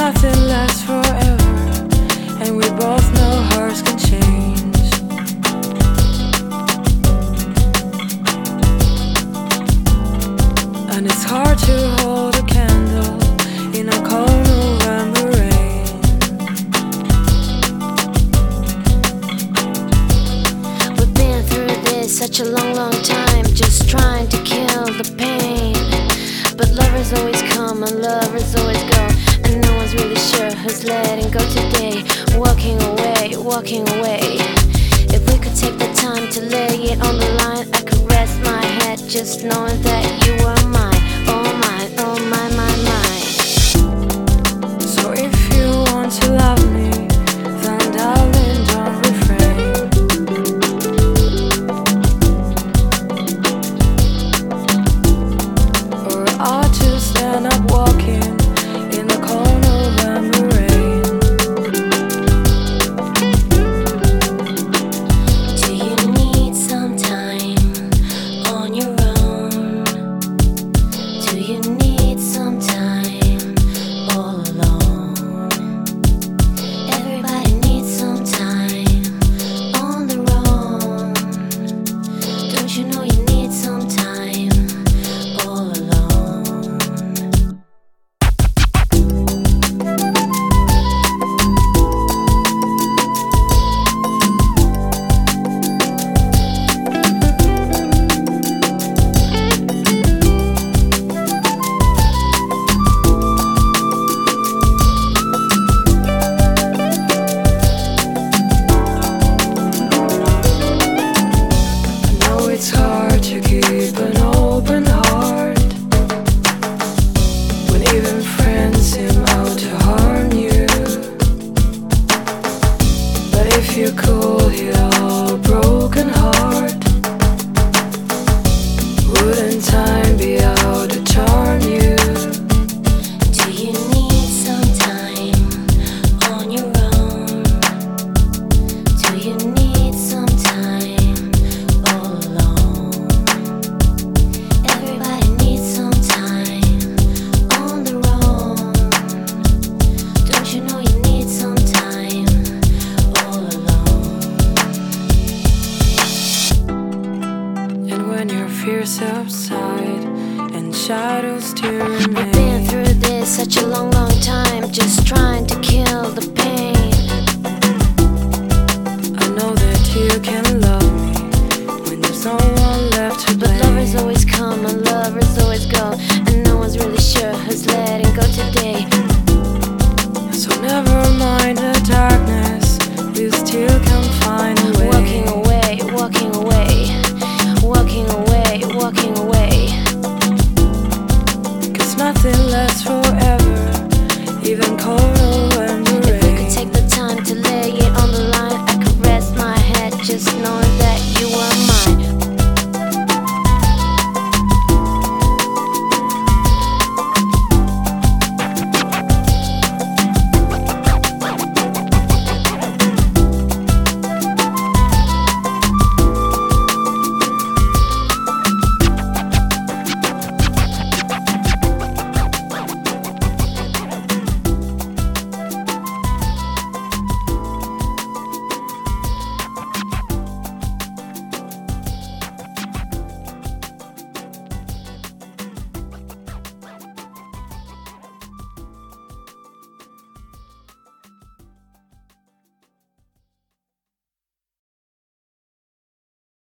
nothing lasts forever, and we both know hearts can change. And it's hard to hold a candle in a cold November rain. We've been through this such a long, long time, just trying to kill the pain. But lovers always come and lovers always go, and no one's really sure who's letting go today. Walking away, walking away. If we could take the time to lay it on the line, I could rest my head just knowing that you were mine. Oh mine, oh mine, mine, mine. So if you want to love me, then darling, don't refrain. Or I'll just end up walking in the cold November rain. Do you need some time on your own? Do you need some time all alone? Everybody needs some time on their own. Don't you know you need some time all alone? I know it's hard to keep an open heart when even friends seem out to harm you. But if you could heal a broken heart, wouldn't time be out to charm you? Do you need some time on your own? Do you need some time all alone? Everybody needs some time on their own. Don't you know you need some time all alone? And when your fears subside and shadows still We've remain, been through this such a long, long time, just trying to kill the pain. I know that you can love me when there's no one left to But blame. lovers always come and lovers always go, and no one's really sure who's letting go today. So never mind the darkness, we still can find a way. Walking away, walking away, walking away, walking away. 'Cause nothing lasts forever, even cold